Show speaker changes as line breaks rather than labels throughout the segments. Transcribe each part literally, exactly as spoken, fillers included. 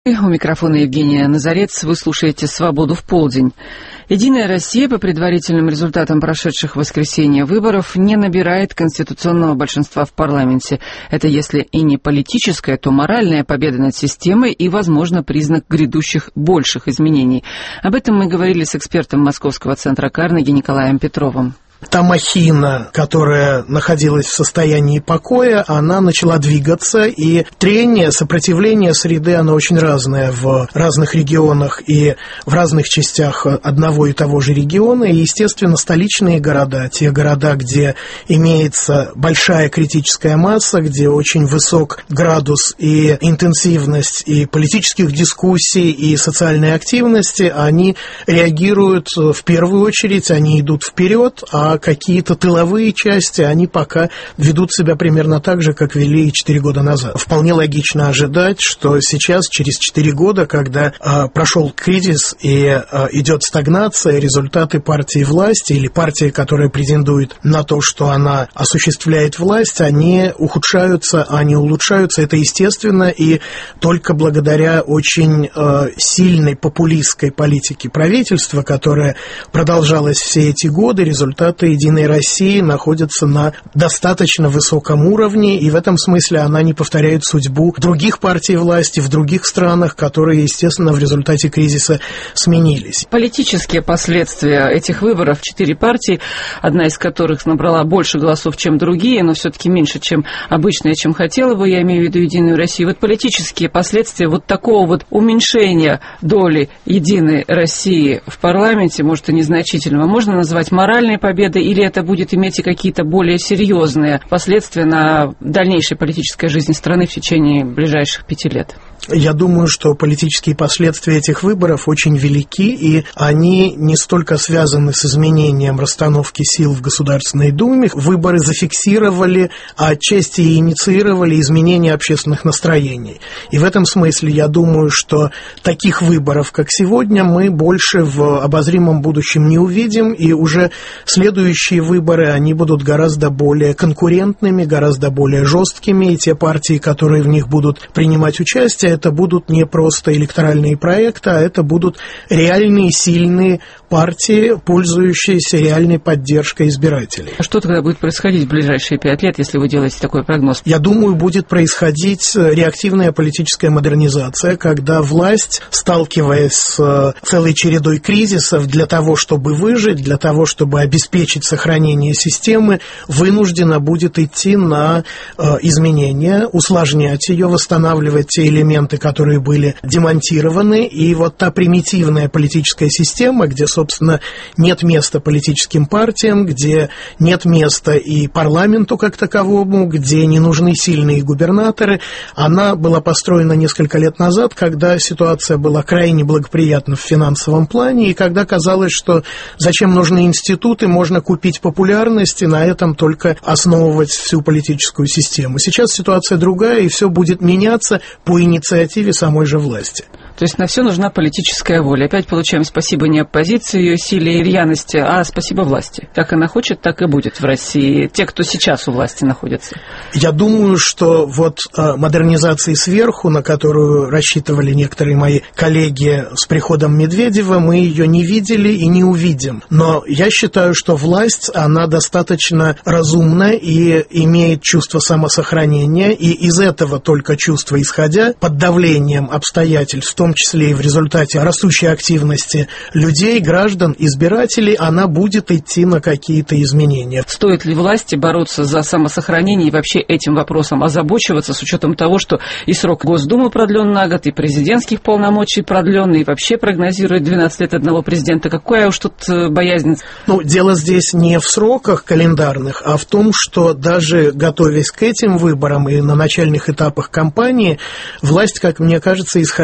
У микрофона Евгения Назарец. Вы слушаете «Свободу в полдень». «Единая Россия» по предварительным результатам прошедших в воскресенье выборов не набирает конституционного большинства в парламенте. Это если и не политическая, то моральная победа над системой и, возможно, признак грядущих больших изменений. Об этом мы говорили с экспертом Московского центра Карнеги Николаем Петровым.
Та махина, которая находилась в состоянии покоя, она начала двигаться, и трение, сопротивление среды, оно очень разное в разных регионах и в разных частях одного и того же региона. И, естественно, столичные города, те города, где имеется большая критическая масса, где очень высок градус и интенсивность и политических дискуссий, и социальной активности, они реагируют в первую очередь, они идут вперед, а какие-то тыловые части, они пока ведут себя примерно так же, как вели четыре года назад. Вполне логично ожидать, что сейчас, через четыре года, когда э, прошел кризис и э, идет стагнация, результаты партии власти или партии, которая претендует на то, что она осуществляет власть, они ухудшаются, они улучшаются. Это естественно, и только благодаря очень э, сильной популистской политике правительства, которая продолжалась все эти годы, результаты «Единой России» находятся на достаточно высоком уровне, и в этом смысле она не повторяет судьбу других партий власти в других странах, которые, естественно, в результате кризиса сменились.
Политические последствия этих выборов, четыре партии, одна из которых набрала больше голосов, чем другие, но все-таки меньше, чем обычно, чем хотела бы, я имею в виду «Единую Россию». Вот политические последствия вот такого вот уменьшения доли «Единой России» в парламенте, может, и незначительного, можно назвать моральной победой, или это будет иметь и какие-то более серьезные последствия на дальнейшей политической жизни страны в течение ближайших пяти лет?
Я думаю, что политические последствия этих выборов очень велики, и они не столько связаны с изменением расстановки сил в Государственной Думе. Выборы зафиксировали, а отчасти и инициировали изменение общественных настроений. И в этом смысле я думаю, что таких выборов, как сегодня, мы больше в обозримом будущем не увидим, и уже следующие выборы, они будут гораздо более конкурентными, гораздо более жесткими, и те партии, которые в них будут принимать участие, это будут не просто электоральные проекты, а это будут реальные, сильные партии, пользующиеся реальной поддержкой избирателей.
А что тогда будет происходить в ближайшие пять лет, если вы делаете такой прогноз?
Я думаю, будет происходить реактивная политическая модернизация, когда власть, сталкиваясь с целой чередой кризисов, для того, чтобы выжить, для того, чтобы обеспечить сохранение системы, вынуждена будет идти на изменения, усложнять ее, восстанавливать те элементы, которые были демонтированы, и вот та примитивная политическая система, где, собственно, нет места политическим партиям, где нет места и парламенту как таковому, где не нужны сильные губернаторы, она была построена несколько лет назад, когда ситуация была крайне благоприятна в финансовом плане, и когда казалось, что зачем нужны институты, можно купить популярность и на этом только основывать всю политическую систему. Сейчас ситуация другая, и все будет меняться по инициативе самой же власти.
То есть на все нужна политическая воля. Опять получаем спасибо не оппозиции, ее силе и рьяности, а спасибо власти. Как она хочет, так и будет в России. Те, кто сейчас у власти находится.
Я думаю, что вот э, модернизации сверху, на которую рассчитывали некоторые мои коллеги с приходом Медведева, мы ее не видели и не увидим. Но я считаю, что власть, она достаточно разумна и имеет чувство самосохранения, и из этого только чувства исходя, под давлением обстоятельств, в том числе и в результате растущей активности людей, граждан, избирателей, она будет идти на какие-то изменения.
Стоит ли власти бороться за самосохранение и вообще этим вопросом озабочиваться, с учетом того, что и срок Госдумы продлен на год, и президентских полномочий продлен, и вообще прогнозирует двенадцать лет одного президента? Какая уж тут боязнь?
Ну, дело здесь не в сроках календарных, а в том, что даже готовясь к этим выборам и на начальных этапах кампании, власть, как мне кажется, исходила из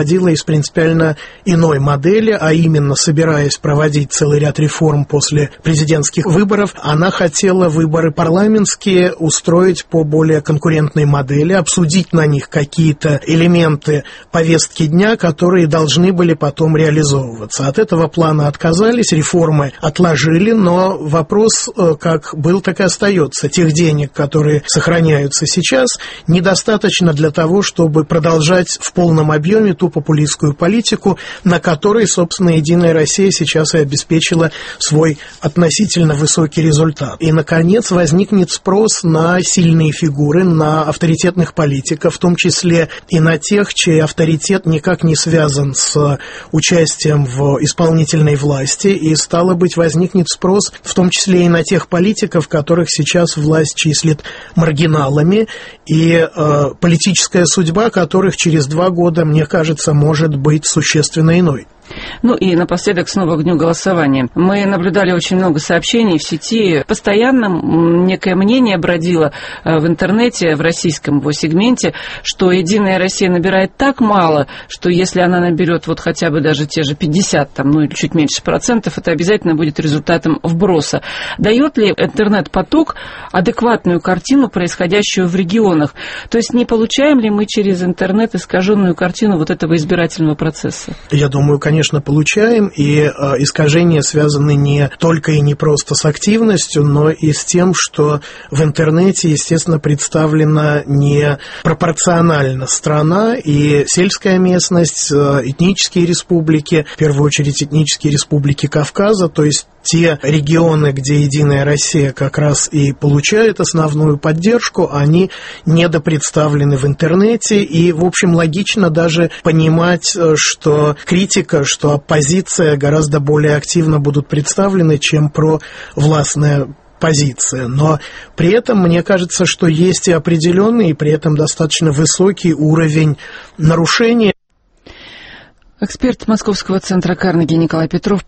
принципиально иной модели, а именно, собираясь проводить целый ряд реформ после президентских выборов, она хотела выборы парламентские устроить по более конкурентной модели, обсудить на них какие-то элементы повестки дня, которые должны были потом реализовываться. От этого плана отказались, реформы отложили, но вопрос как был, так и остается. Тех денег, которые сохраняются сейчас, недостаточно для того, чтобы продолжать в полном объеме ту популистскую политику, на которой, собственно, «Единая Россия» сейчас и обеспечила свой относительно высокий результат. И, наконец, возникнет спрос на сильные фигуры, на авторитетных политиков, в том числе и на тех, чей авторитет никак не связан с участием в исполнительной власти, и, стало быть, возникнет спрос в том числе и на тех политиков, которых сейчас власть числит маргиналами, и э, политическая судьба которых через два года, мне кажется, может быть существенно иной.
Ну и напоследок снова к дню голосования. Мы наблюдали очень много сообщений в сети. Постоянно некое мнение бродило в интернете, в российском его сегменте, что «Единая Россия» набирает так мало, что если она наберет вот хотя бы даже те же пятьдесят, там, ну или чуть меньше процентов, это обязательно будет результатом вброса. Дает ли интернет-поток адекватную картину, происходящую в регионах? То есть не получаем ли мы через интернет искаженную картину вот этого избирательного процесса?
Я думаю, конечно. Конечно, получаем, и э, искажения связаны не только и не просто с активностью, но и с тем, что в интернете, естественно, представлена не пропорционально страна, и сельская местность, э, этнические республики, в первую очередь этнические республики Кавказа, то есть те регионы, где «Единая Россия» как раз и получает основную поддержку, они недопредставлены в интернете, и, в общем, логично даже понимать, что критика, что оппозиция гораздо более активно будут представлены, чем провластная позиция. Но при этом, мне кажется, что есть и определенный, и при этом достаточно высокий уровень нарушения.
Эксперт Московского центра Карнеги Николай Петров